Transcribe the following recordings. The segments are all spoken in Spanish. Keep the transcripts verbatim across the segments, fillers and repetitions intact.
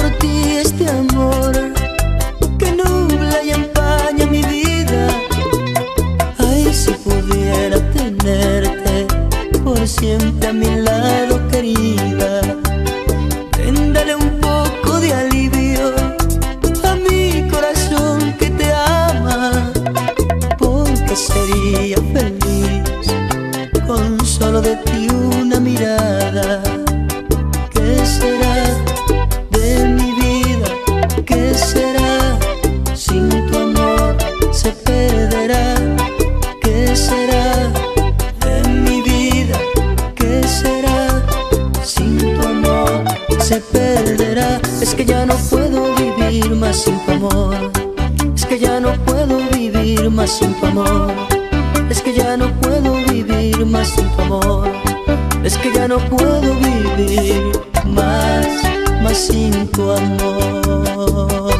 por ti este amor que nubla y empaña mi vida. Ay, si pudiera tenerte por siempre a mi lado, querida. Dale un poco de alivio a mi corazón que te ama, porque sería feliz con solo de ti una mirada. ¿Qué será de mi vida? ¿Qué será? Sin tu amor se perderá. ¿Qué será de mi vida? ¿Qué será? Sin tu amor se perderá. Es que ya no puedo vivir más sin tu amor. Es que ya no puedo vivir más sin tu amor. Es que ya no puedo vivir más sin tu amor. Es que ya no puedo vivir más, más sin tu amor.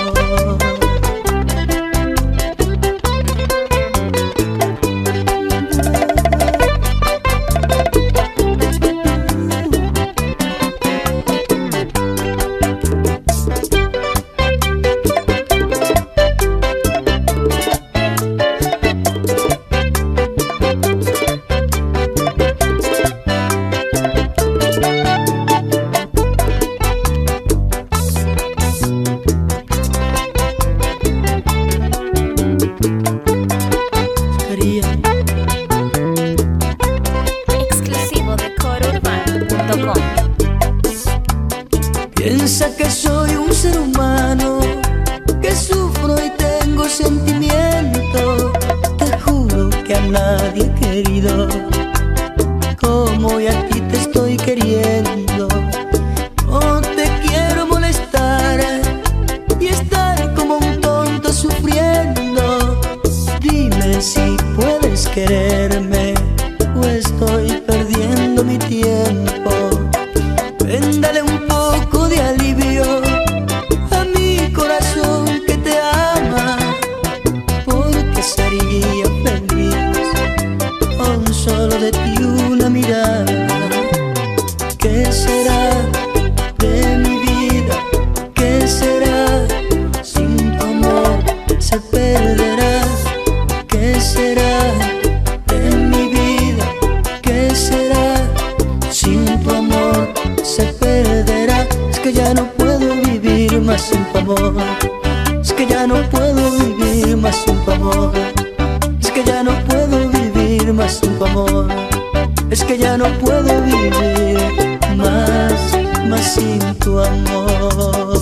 Exclusivo de coro urbano punto com. Piensa que soy un ser humano, que sufro y tengo sentimiento. Te juro que a nadie he querido como y a ti te estoy queriendo. No te quiero molestar y estar como un tonto sufriendo. Dime si puedes quererme o estoy perdiendo mi tiempo. Ven, dale un poco de alivio a mi corazón que te ama, porque sería feliz con solo de ti una mirada. ¿Qué será de mi vida? ¿Qué será? Sin tu amor se perderá. ¿Qué será de mi vida? ¿Qué será? Sin tu amor se perderá. Es que ya no puedo vivir más sin tu amor. Es que ya no puedo vivir más sin tu amor. Es que ya no puedo vivir más sin tu amor. Es que ya no puedo vivir más, más sin tu amor.